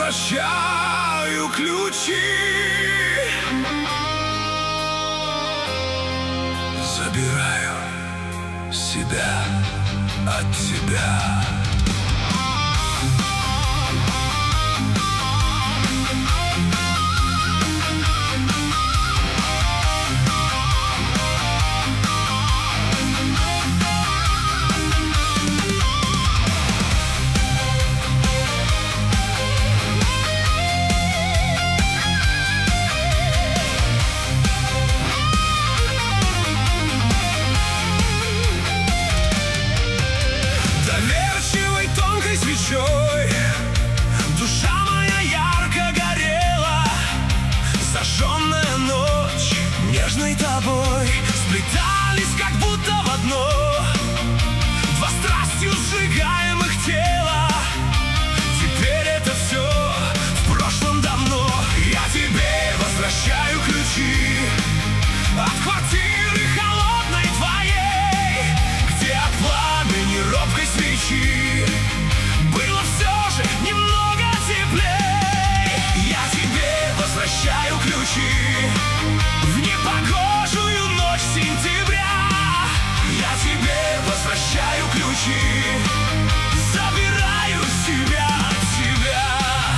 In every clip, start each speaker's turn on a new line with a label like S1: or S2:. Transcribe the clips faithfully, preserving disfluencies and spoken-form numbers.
S1: возвращаю ключи. Забираю себя от тебя. Душа моя ярко горела, зажженная ночь нежной тобой. Сплетались как будто в одно два страстью сжигаемых тела. Теперь это все в прошлом давно. Я тебе возвращаю ключи от квартиры холодной твоей, где от пламени робкой свечи было все же немного теплей. Я тебе возвращаю ключи в непогожую ночь сентября. Я тебе возвращаю ключи, забираю себя от тебя.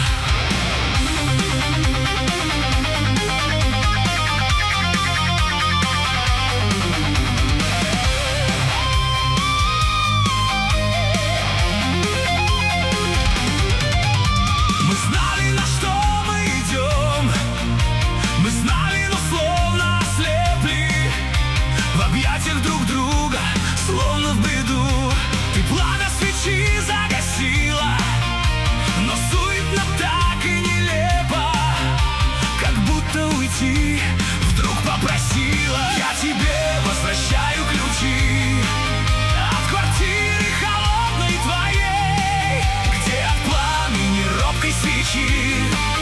S1: Мы знали, на что мы идем, мы знали, но словно ослепли в объятиях друг друга, словно в бреду. Ты пламя свечи загасила, но суетно так и нелепо, как будто уйти вдруг попросила. Я тебе возвращаю ключи от квартиры холодной твоей, где от пламени робкой свечи